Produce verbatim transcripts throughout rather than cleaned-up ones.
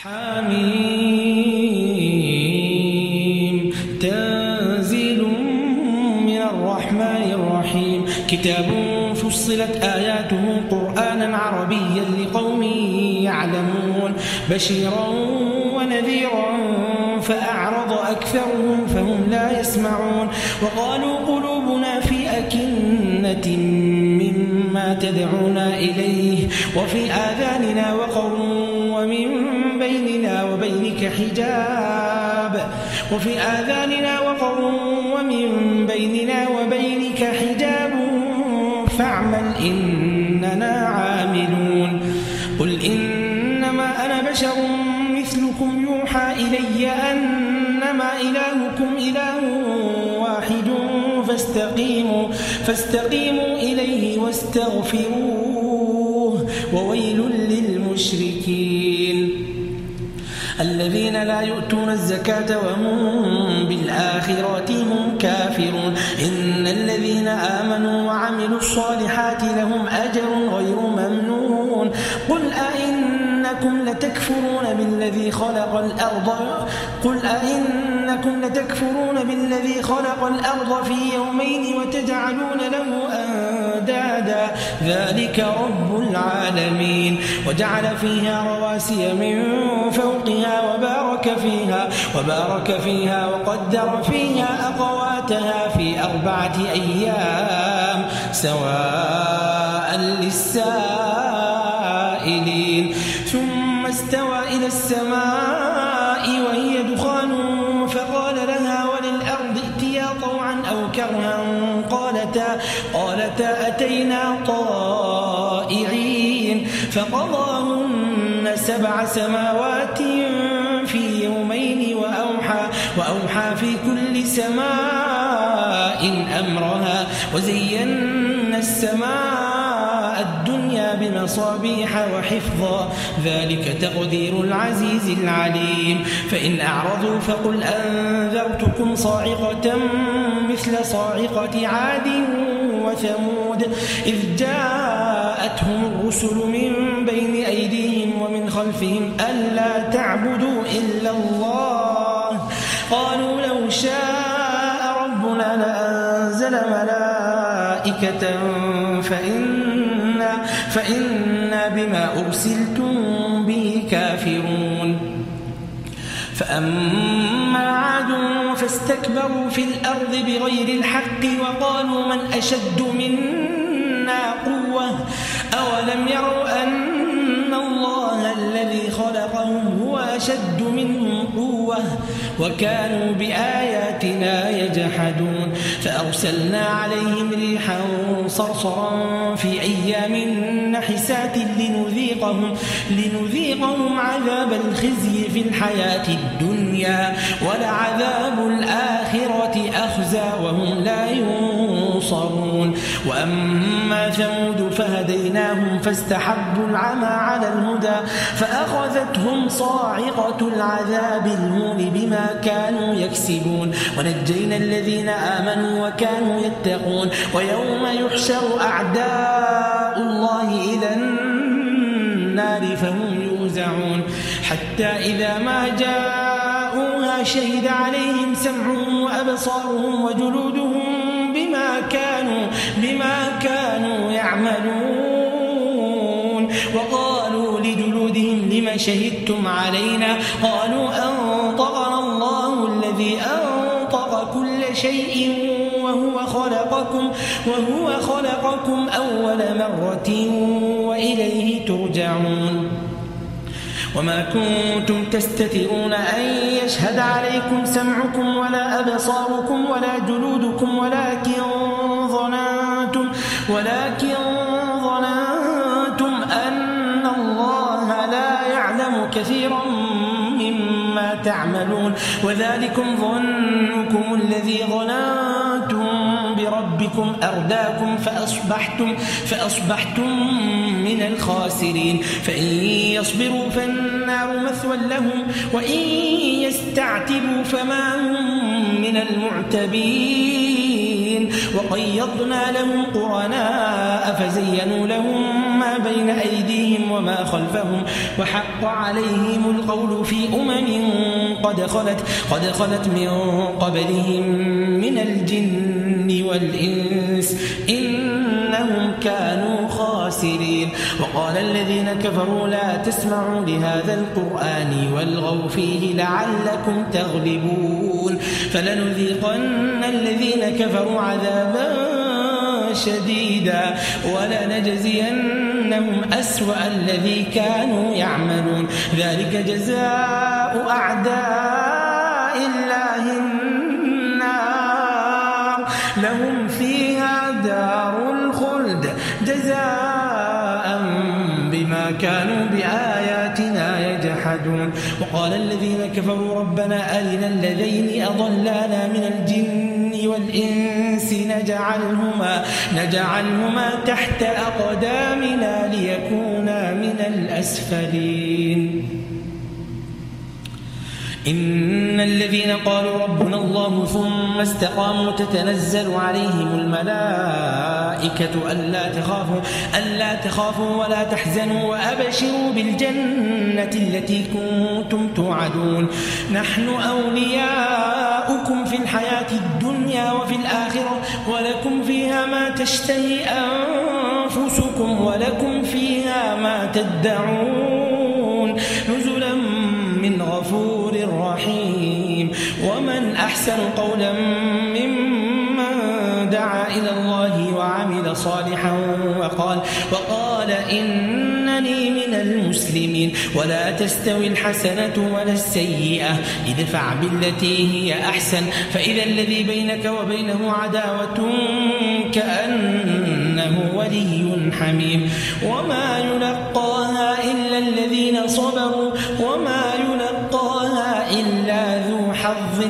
حميم تنزيل من الرحمن الرحيم كتاب فصلت آياته قرآنا عربيا لقوم يعلمون بشيرا ونذيرا فأعرض أكثرهم فهم لا يسمعون وقالوا قلوبنا في أكنة مما تدعونا إليه وفي آذاننا وقر ومن بيننا وبينك حجاب وفي آذاننا وقر ومن بيننا وبينك حجاب فاعمل إننا عاملون قل إنما أنا بشر مثلكم يوحى إلي أنما إلهكم إله واحد فاستقيموا, فاستقيموا إليه واستغفروه وويل للمشركين الذين لا يؤتون الزكاة وهم بالآخرة هم كافرون إن الذين آمنوا وعملوا الصالحات لهم أجر غير ممنون قل أئنكم لتكفرون بالذي خلق الأرض قل أئنكم لتكفرون بالذي خلق الأرض في يومين وتجعلون له أندادا ذلك رب العالمين وجعل فيها رواسي من فوقها وبارك فيها وبارك فيها وقدر فيها أقواتها في أربعة أيام سواء للسائلين ثم استوى إلى السماء وهي دخان فقال لها وللأرض ائتيا طوعا أو كرها قالتا, قالتا أتينا طائعين فقضاهن سبع سماوات في يومين وأوحى, وأوحى في كل سماء أمرها وزينا السماء الدنيا بمصابيح وحفظا ذلك تقدير العزيز العليم فإن أعرضوا فقل أنذرتكم صاعقة مثل صاعقة عاد وثمود إذ جاءتهم الرسل من بين أيديهم ومن خلفهم ألا تعبدوا إلا الله قالوا لو شاء ربنا لأنزل ملائكة فإنا, فإنا بما أرسلتم به كافرون فأما عاد فاستكبروا في الأرض بغير الحق وقالوا من أشد منا قوة أولم يروا أن الله الذي خلقهم هو أشد منهم قوة وكانوا بآياتنا يجحدون فأرسلنا عليهم ريحا صرصرا في أيام نحسات لنذيقهم, لنذيقهم عذاب الخزي في الحياة الدنيا ولعذاب الآخرة أخزى وهم لا ينصرون وأما ثمود فهديناهم فاستحبوا العمى على الهدى فأخذتهم صاعقة العذاب المون بما كانوا يكسبون ونجينا الذين آمنوا وكانوا يتقون ويوم يحشر أعداء الله إلى النار فهم يوزعون حتى إذا ما جاءوها شهد عليهم سمعهم وأبصارهم وجلودهم بما كانوا, بما كانوا يعملون وقالوا لجلودهم لما شهدتم علينا قالوا أنطقنا الله الذي أنطق كل شيء وهو خلقكم, وهو خلقكم أول مرة وإليه ترجعون وما كنتم تستترون أن يشهد عليكم سمعكم ولا أبصاركم ولا جلودكم ولكن ظننتم, ولكن ظننتم أن الله لا يعلم كثيرا مما تعملون وذلكم ظنكم الذي ظننتم بربكم أرداكم فأصبحتم, فأصبحتم من الخاسرين فإن يصبروا فالنار مثوى لهم وإن يستعتبوا فما هم من المعتبين وقيضنا لهم قرناء فزينوا لهم ما بين أيديهم وما خلفهم وحق عليهم القول في أمم قد خلت قد خلت من قبلهم من الجن والإنس إنهم كانوا خاسرين. وقال الذين كفروا لا تسمعوا لهذا القرآن والغوا فيه لعلكم تغلبون فلنذيقن الذين كفروا عذابا شديدا ولنجزينهم أسوأ الذي كانوا يعملون ذلك جزاء أعداء الله النار لهم فيها دار الخلد جزاء بما كانوا بآياتنا يجحدون. وقال الذين كفروا ربنا أرنا الذين أضلانا من الجن والإنس نجعلهما, نجعلهما تحت أقدامنا ليكونا من الأسفلين. إن الذين قالوا ربنا الله ثم استقاموا تتنزل عليهم الملائكة ألا تخافوا, ألا تخافوا ولا تحزنوا وأبشروا بالجنة التي كنتم توعدون نحن أولياؤكم في الحياة الدنيا وفي الآخرة ولكم فيها ما تشتهي أنفسكم ولكم فيها ما تدعون نزلا من غفور رحيم. ومن أحسن قولا ممن دعا إلى الله وعمل صالحا وقال, وقال إنني من المسلمين. ولا تستوي الحسنة ولا السيئة ادفع بالتي هي أحسن فإذا الذي بينك وبينه عداوة كأنه ولي حميم. وما يلقاها إلا الذين صبروا وما يلقاها إلا ذو حظ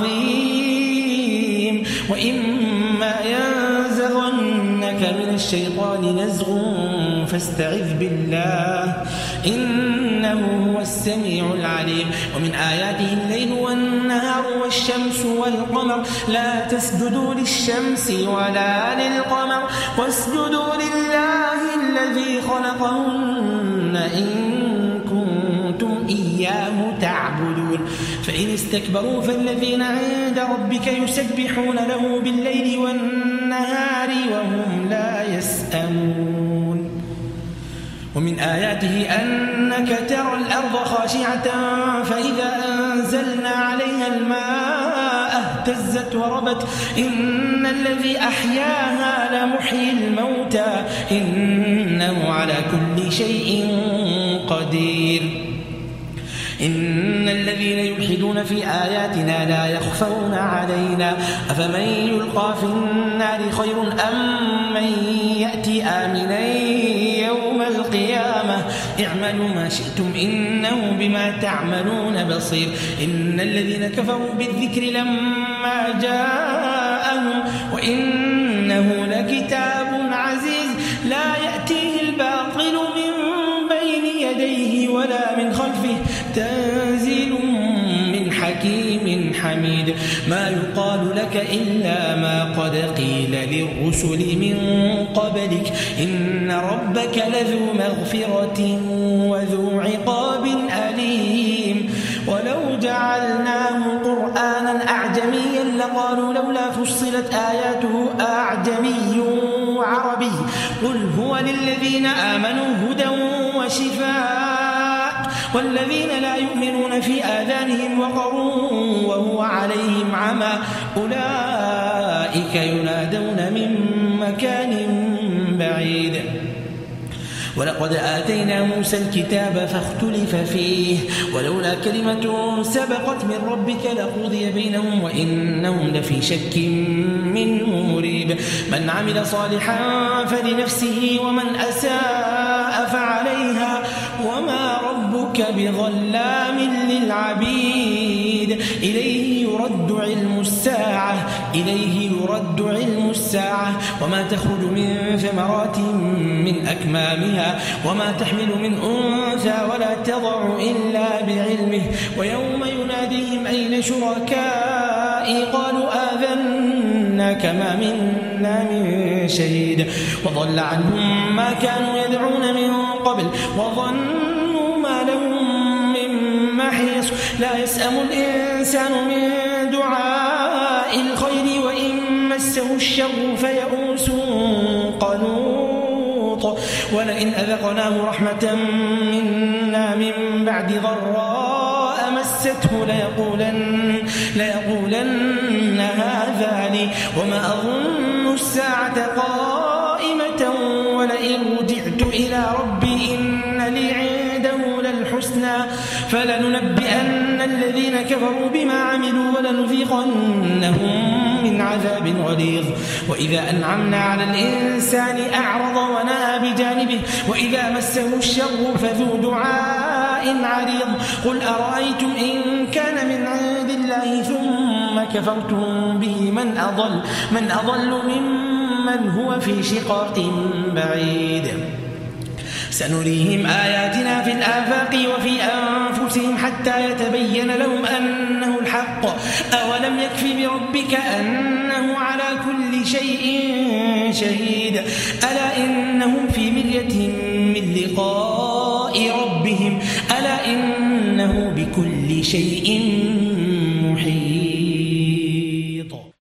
عظيم. وإما ينزغنك من الشيطان نزغ فاستعذ بالله إنه هو السميع العليم. ومن آياته الليل والنهار والشمس والقمر لا تسجدوا للشمس ولا للقمر واسجدوا لله الذي خلقهن إن كنتم إياه تعبدون. فإن استكبروا فالذين عند ربك يسبحون له بالليل والنهار وهم لا يسأمون. ومن آياته أنك ترى الأرض خاشعة فإذا أنزلنا عليها الماء اهتزت وربت إن الذي أحياها لمحيي الموتى إنه على كل شيء قدير. إن الذين يلحدون في آياتنا لا يخفون علينا أفمن يلقى في النار خير أم من يأتي آمنا يوم القيامة اعملوا ما شئتم إنه بما تعملون بصير. إن الذين كفروا بالذكر لما جاءهم وإنه لكتاب عزيز لا يأتيه الباطل من بين يديه ولا من خلفه تنزيل من حكيم حميد. ما يقال لك إلا ما قد قيل للرسل من قبلك إن ربك لذو مغفرة وذو عقاب أليم. ولو جعلناه قرآنا أعجميا لقالوا لولا فصلت آياته أعجمي وعربي قل هو للذين آمنوا هدى وشفاء والذين لا يؤمنون في آذانهم وقر وهو عليهم عمى أولئك ينادون من مكان بعيد. ولقد آتينا موسى الكتاب فاختلف فيه ولولا كلمة سبقت من ربك لقضي بينهم وإنهم لفي شك منه مريب. من عمل صالحا فلنفسه ومن أساء فعليها وما ربك بظلام للعبيد. إليه يرد علم الساعة إليه يرد علم الساعة وما تخرج من ثمرات من أكمامها وما تحمل من أنثى ولا تضع إلا بعلمه ويوم يناديهم أين شركائي قالوا آذنا منا كما منا من شهيد وضل عنهم ما كانوا يدعون من قبل وظنوا ما لهم من محيص لا يسأم الإنسان من دعاء الخير وإن مسه الشر فيئوس قنوط ولئن أذقناه رحمة منا من بعد ضراء مسته ليقولن, ليقولن هذا لي وما أظن الساعة قائمة ولئن رجعت إلى ربي إن لي عنده للحسنى فلننبئن الذين كفروا بما عملوا ولنذيقنهم من عذاب غليظ وإذا أنعمنا على الإنسان أعرض ونأى بجانبه وإذا مسه الشر فذو دعاء عريض قل أرأيتم إن كان من عند الله ثم كفرتم به من أضل, من أضل ممن هو في شقاق بعيد سنريهم آياتنا في الآفاق وفي أنفسهم حتى يتبين لهم أنه الحق أولم يكف بربك أنه على كل شيء شهيد ألا إنهم في مرية من لقاء ربهم ألا إنه بكل شيء